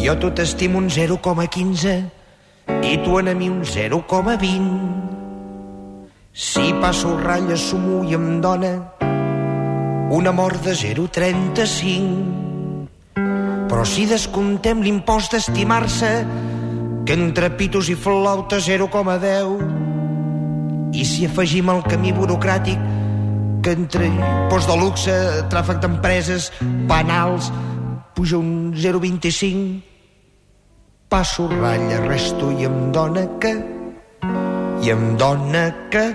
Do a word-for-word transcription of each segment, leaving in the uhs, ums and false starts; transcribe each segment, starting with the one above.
Jo tu t'estimo un zero coma quinze i tu en a mi un zero coma vint. Si passo ratlla sumo i em dona un amor de zero coma trenta-cinc. Però si descomptem l'impost d'estimar-se, que entre pitos i flauta zero coma deu, i si afegim el camí burocràtic, que entre impost de luxe, tràfic d'empreses, penals, puja un zero coma vint-i-cinc, passo ratlla, resto i em dona que, i em dona que,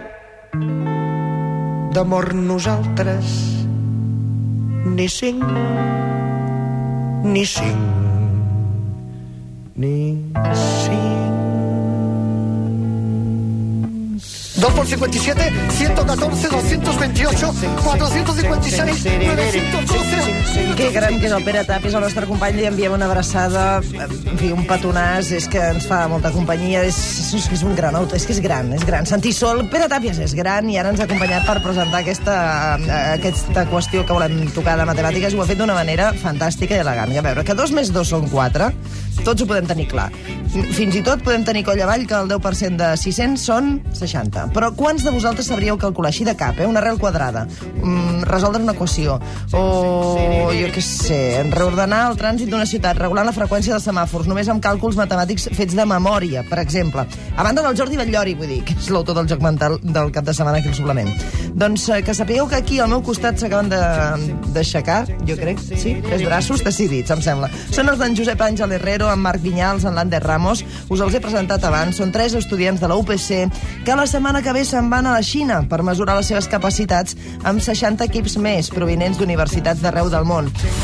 d'amor nosaltres, ni cinc, ni cinc, ni cinc. dos por cincuenta y siete, ciento catorce, doscientos veintiocho, cuatrocientos cincuenta y seis, novecientos doce... Que gran que és el Pere Tàpies, el nostre company, li enviem una abraçada, en fi, un petonàs, és que ens fa molta companyia, és, és, és un granot, és que és gran, és gran. Santi Sol, Pere Tàpies és gran i ara ens ha acompanyat per presentar aquesta, aquesta qüestió que volem tocar de matemàtiques i ho ha fet d'una manera fantàstica i elegant. A veure, que dos més dos són quatre, tots ho podem tenir clar. Fins i tot podem tenir coll avall que el deu per cent de sis-cents són seixanta. Però quants de vosaltres sabríeu calcular així de cap, eh? Una arrel quadrada, mm, resoldre una equació, o jo què sé, reordenar el trànsit d'una ciutat, regular la freqüència dels semàfors, només amb càlculs matemàtics fets de memòria, per exemple. A banda del Jordi Batllori, vull dir, que és l'autor del joc mental del cap de setmana aquí al suplement. Doncs que sapigueu que aquí al meu costat s'acaben d'aixecar, jo crec, sí, tres braços decidits, em sembla. Són els d'en Josep Àngel Herrero, en Marc Vinyals, en l'Ander Ramos. Us els he presentat abans. Són tres estudiants de la U P C que la setmana que ve se'n van a la Xina per mesurar les seves capacitats amb seixanta equips més provinents d'universitats d'arreu del món.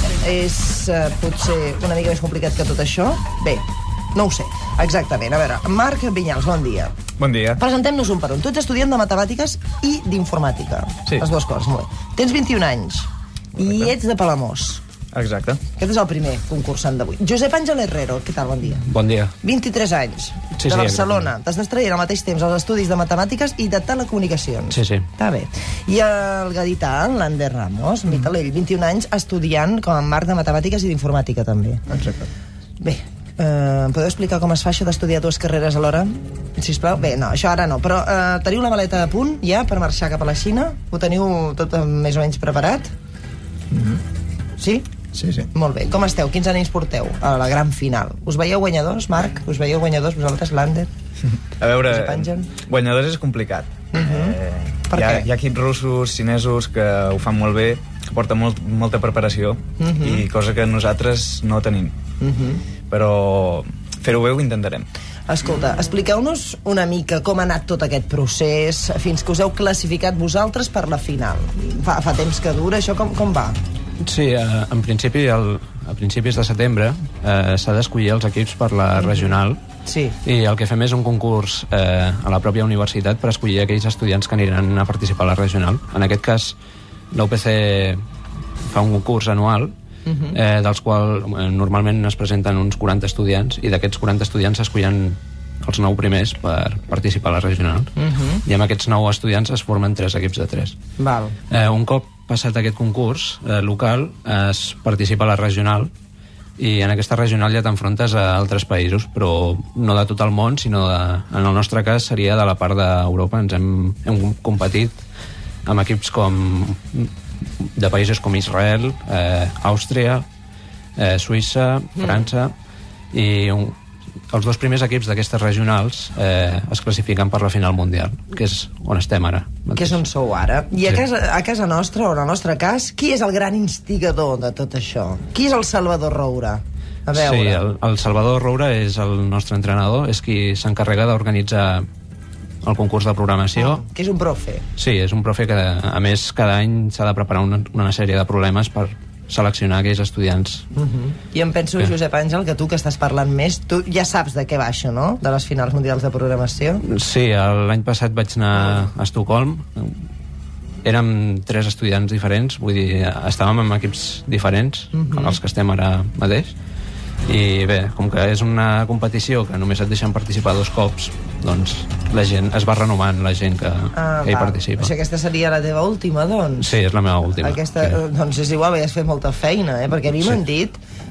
És eh, potser una mica més complicat que tot això? Bé, no ho sé, exactament. A veure, Marc Vinyals, bon dia. Bon dia. Presentem-nos un per un. Tu ets estudiant de matemàtiques i d'informàtica. Sí. Les dues coses, molt bé. Tens vint-i-un anys. Correcte. I ets de Palamós. Exacte. Aquest és el primer concursant d'avui. Josep Àngel Herrero, què tal? Bon dia. Bon dia. vint-i-tres anys, Sí, de sí, Barcelona. T'has d'extrair al mateix temps els estudis de matemàtiques i de telecomunicacions. Sí, sí. Està bé. I el gadità, l'Ander Ramos, mm -hmm. ell, vint-i-un anys, estudiant com a marc de matemàtiques i d'informàtica, també. Exacte. Bé, eh, em podeu explicar com es fa això d'estudiar dues carreres alhora? Sisplau? Bé, no, això ara no. Però eh, teniu la maleta a punt, ja, per marxar cap a la Xina? Ho teniu tot eh, més o menys preparat? Mm -hmm. Sí? Sí, sí. Molt bé. Com esteu? Quins ànims porteu a la gran final? Us veieu guanyadors, Marc? Us veieu guanyadors vosaltres, l'Ander? A veure, guanyadors és complicat. Uh -huh. eh, per hi, ha, què? hi ha equips russos, xinesos, que ho fan molt bé, que porten molt, molta preparació, uh -huh. i cosa que nosaltres no tenim. Uh -huh. Però fer-ho bé ho intentarem. Escolta, expliqueu-nos una mica com ha anat tot aquest procés fins que us heu classificat vosaltres per la final. Fa, fa temps que dura, això com, com va? Sí, eh, en principi, el, a principis de setembre eh, s'ha d'escollir els equips per la regional. Sí. I el que fem és un concurs eh, a la pròpia universitat per escollir aquells estudiants que aniran a participar a la regional. En aquest cas, la U P C fa un concurs anual, uh-huh. eh, dels quals eh, normalment es presenten uns quaranta estudiants, i d'aquests quaranta estudiants s'escollen els nou primers per participar a la regional. Uh-huh. I amb aquests nou estudiants es formen tres equips de tres. Val. Eh, un cop passat aquest concurs eh, local, es participa a la regional, i en aquesta regional ja t'enfrontes a altres països, però no de tot el món, sinó de, en el nostre cas seria de la part d'Europa. Ens hem, hem competit amb equips com de països com Israel, eh, Àustria, eh, Suïssa, França, mm. i un, els dos primers equips d'aquestes regionals eh, es classifiquen per la final mundial, que és on estem ara. Que és on sou ara. I a, Sí. casa, a casa nostra, o en el nostre cas, qui és el gran instigador de tot això? Qui és el Salvador Roura? A veure. Sí, el, el Salvador Roura és el nostre entrenador, és qui s'encarrega d'organitzar el concurs de programació. Oh, que és un profe. Sí, és un profe que, a més, cada any s'ha de preparar una, una sèrie de problemes per seleccionar aquells estudiants. Uh -huh. I em penso, que... Josep Àngel, que tu que estàs parlant més, tu ja saps de què va això, no?, de les finals mundials de programació. Sí, l'any passat vaig anar a Estocolm. Érem tres estudiants diferents, vull dir, estàvem en equips diferents, uh -huh. els que estem ara mateix. I bé, com que és una competició que només et deixen participar dos cops, doncs la gent es va renovant, la gent que, ah, que hi va. participa. O sigui, aquesta seria la teva última, doncs? Sí, és la meva última. Aquesta, sí. Doncs és igual, ja has fet molta feina, eh? Perquè a mi Sí. m'han dit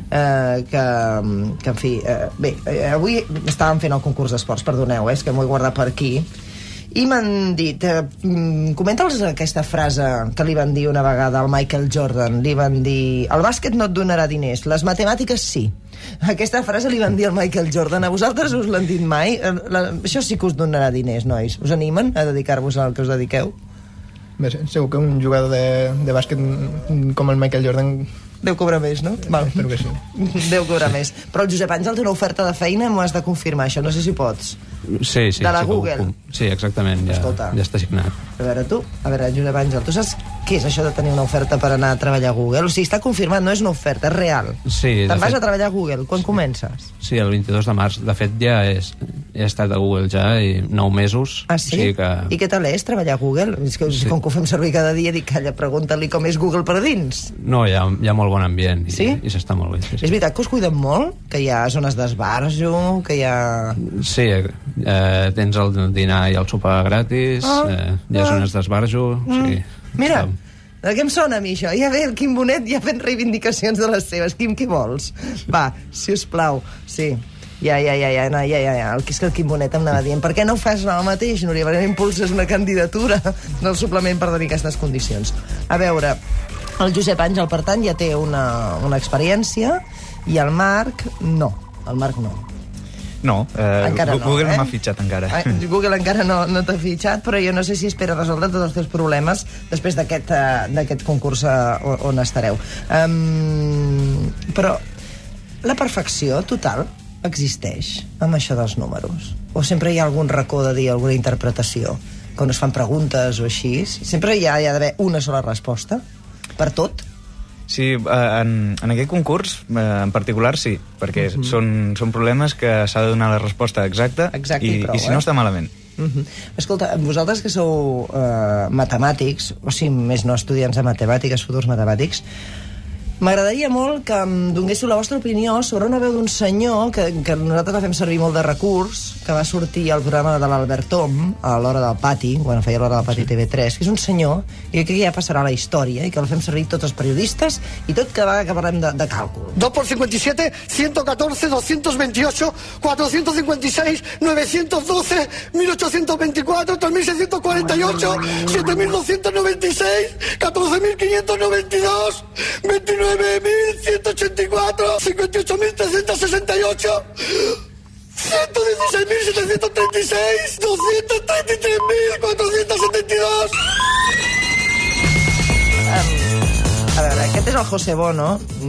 eh, que, que, en fi... Eh, bé, eh, avui estàvem fent el concurs d'esports, perdoneu, eh, és que m'ho he guardat per aquí, i m'han dit... Eh, comenta'ls aquesta frase que li van dir una vegada al Michael Jordan. Li van dir... El bàsquet no et donarà diners, les matemàtiques sí. Aquesta frase li van dir al Michael Jordan. A vosaltres us l'han dit mai? La, això sí que us donarà diners, nois. Us animen a dedicar-vos al que us dediqueu? Bé, segur que un jugador de, de bàsquet com el Michael Jordan... Deu cobrar més, no? Val. Espero que sí. Deu cobrar més. Però el Josep Àngel té una oferta de feina, m'ho has de confirmar, això. No sé si pots. Sí, sí. De la sí, Google. Com, sí, exactament, ja, ja està signat. A veure, tu, a veure, Josep Àngel, tu saps què és això de tenir una oferta per anar a treballar a Google? O sigui, està confirmat, no és una oferta, és real. Sí, Te'n vas fet, a treballar a Google, quan sí. comences? Sí, el vint-i-dos de març. De fet, ja és, he estat a Google ja, i nou mesos. Ah, sí? O sigui que... I què tal és treballar a Google? És que sí. Com que ho fem servir cada dia, dic, calla, pregunta-li com és Google per dins. No, hi ha, hi ha molt bon ambient. I, sí? I s'està molt bé. Sí, sí. És veritat que us cuiden molt? Que hi ha zones d'esbarjo, que hi ha... Sí, eh, tens el dinar i el sopar gratis, ah, eh, hi ha ah, zones d'esbarjo... Mm, sí, mira, està... de què em sona a mi això? Ja ve el Quim Bonet ja fent reivindicacions de les seves. Quim, què vols? Va, si us plau, sí. Ja, ja, ja, ja, no, ja, ja, ja. El que és que el Quim Bonet em anava dient per què no ho fas el mateix, Núria? Per què no impulses una candidatura del suplement per tenir aquestes condicions? A veure, el Josep Àngel, per tant, ja té una, una experiència i el Marc, no. El Marc no. No, eh, encara no, Google eh? no m'ha fitxat encara. Eh, Google encara no, no t'ha fitxat, però jo no sé si espera resoldre tots els teus problemes després d'aquest uh, concurs uh, on estareu. Um, però la perfecció total existeix amb això dels números? O sempre hi ha algun racó de dir alguna interpretació? Quan es fan preguntes o així, sempre hi ha, hi ha d'haver una sola resposta per tot? Sí, en, en aquest concurs en particular sí, perquè uh-huh. són, són problemes que s'ha de donar la resposta exacta. Exacte, i, prou, i si no eh? està malament. Uh-huh. Escolta, vosaltres que sou uh, matemàtics, o sigui, més no estudiants de matemàtiques, futurs matemàtics, m'agradaria molt que em donguéssiu la vostra opinió sobre una veu d'un senyor que, que nosaltres la fem servir molt de recurs, que va sortir al programa de l'Albert Tom a l'Hora del Pati, quan feia l'Hora del Pati T V tres, que és un senyor i que ja passarà a la història i que el fem servir tots els periodistes i tot cada vegada que parlem de, de càlcul. dos por cincuenta y siete, ciento catorce, doscientos veintiocho, cuatrocientos cincuenta y seis, novecientos doce, mil ochocientos veinticuatro, tres mil seiscientos cuarenta y ocho, siete mil doscientos noventa y seis, catorce mil quinientos noventa y dos, veintinueve mil ciento ochenta y cuatro, cincuenta y ocho mil trescientos sesenta y ocho, ciento dieciséis mil setecientos treinta y seis, doscientos treinta y tres mil cuatrocientos setenta y dos. Um, a veure, aquest és el José Bono,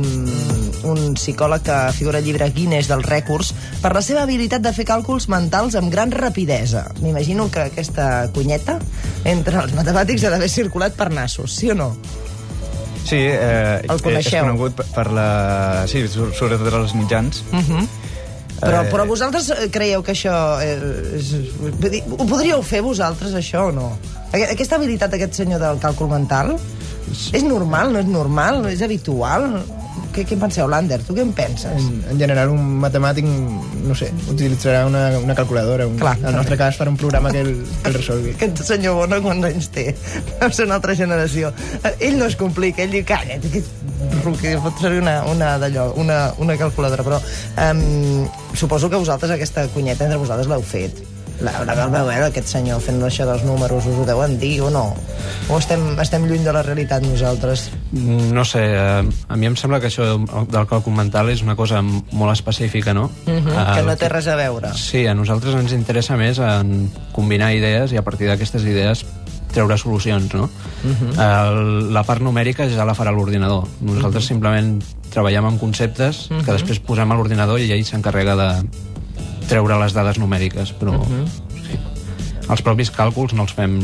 un psicòleg que figura al llibre Guinness dels rècords per la seva habilitat de fer càlculs mentals amb gran rapidesa. M'imagino que aquesta cunyeta entre els matemàtics ha d'haver circulat per nassos, sí o no? Sí, eh, el coneixeu? És conegut per la... Sí, sobretot als mitjans. Uh-huh. Però, eh... però vosaltres creieu que això... És... Ho podríeu fer vosaltres, això, o no? Aquesta habilitat d'aquest senyor del càlcul mental és normal, no és normal? És habitual? Què, què en penseu, Lander? Tu què en penses? En, en general, un matemàtic, no sé, utilitzarà una, una calculadora. Un, Clar, en el nostre cas, farà un programa que el, que el resolgui. Aquest senyor Bono, quants anys té? Deu ser una altra generació. Ell no es complica, ell diu, calla, que ruqui, pot servir una, una d'allò, una, una calculadora. Però um, suposo que vosaltres aquesta cunyeta entre vosaltres l'heu fet. La, la veu veure aquest senyor fent això dels números, us ho deuen dir o no? O estem, estem lluny de la realitat nosaltres? No sé, eh, a mi em sembla que això del càlcul mental és una cosa molt específica, no? Uh-huh, eh, que no té res a veure. Sí, a nosaltres ens interessa més en combinar idees i a partir d'aquestes idees treure solucions, no? Uh-huh. El, la part numèrica ja la farà l'ordinador. Nosaltres uh-huh. simplement treballem amb conceptes uh-huh. que després posem a l'ordinador i ell s'encarrega de treure les dades numèriques, però uh-huh. sí. Els propis càlculs no els fem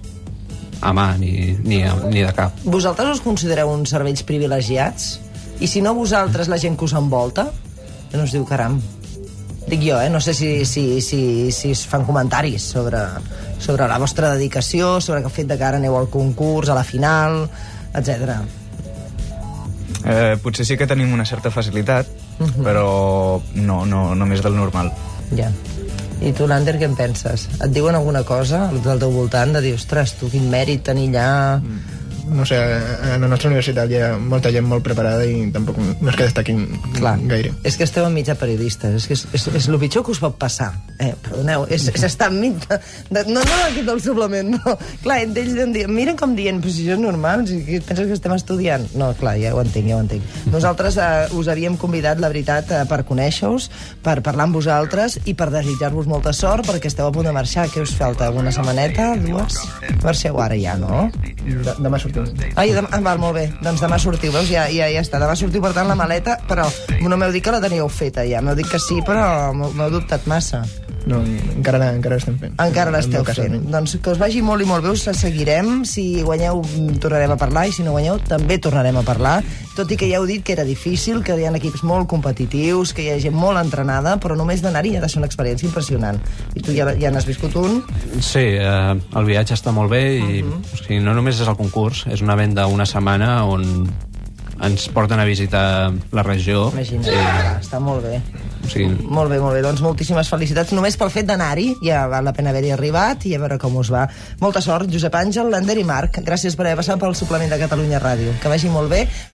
a mà ni, ni, a, ni de cap. Vosaltres us considereu uns cervells privilegiats? I si no vosaltres, la gent que us envolta? No us diu, caram. Dic jo, eh? No sé si, si, si, si es fan comentaris sobre, sobre la vostra dedicació, sobre el fet de que ara aneu al concurs, a la final, etcètera. Eh, potser sí que tenim una certa facilitat, uh-huh. però no, no, no més del normal. Ja. I tu, Lander, què en penses? Et diuen alguna cosa del teu voltant de dir, ostres, tu, quin mèrit tenir allà... Mm. no sé, a la nostra universitat hi ha molta gent molt preparada i tampoc no és que destaquin Clar, gaire. és que esteu enmig de periodistes, és que és, és, és el pitjor que us pot passar. Eh, perdoneu, és, és estar enmig de, de, no, no aquí del suplement, no. Clar, ells diuen, miren com dient, però si això és normal, si penses que estem estudiant. No, clar, ja ho entenc, ja ho entenc. Nosaltres eh, us havíem convidat, la veritat, eh, per conèixer-vos, per parlar amb vosaltres i per desitjar-vos molta sort, perquè esteu a punt de marxar. Què us falta? Una setmaneta? Dues? Marxeu ara ja, no? De, demà sortim. Ai, demà, ah, val, molt bé. Doncs demà sortiu, veus? Ja, ja, ja està. Demà sortiu, per tant, la maleta, però no m'heu dit que la teníeu feta ja. M'heu dit que sí, però m'heu dubtat massa. No, encara, encara l'estem fent. Encara l'esteu fent. Doncs que us vagi molt i molt bé, us seguirem. Si guanyeu, tornarem a parlar, i si no guanyeu, també tornarem a parlar. Tot i que ja heu dit que era difícil, que hi ha equips molt competitius, que hi ha gent molt entrenada, però només d'anar-hi ha de ser una experiència impressionant. I tu ja, ja n'has viscut un? Sí, eh, el viatge està molt bé i uh-huh. o sigui, no només és el concurs, és una venda d'una setmana on ens porten a visitar la regió. Imagina't, sí. Està molt bé. O sigui... Molt bé, molt bé. Doncs moltíssimes felicitats. Només pel fet d'anar-hi, ja val la pena haver-hi arribat i a veure com us va. Molta sort, Josep Àngel, Lander i Marc. Gràcies per haver passat pel suplement de Catalunya Ràdio. Que vagi molt bé.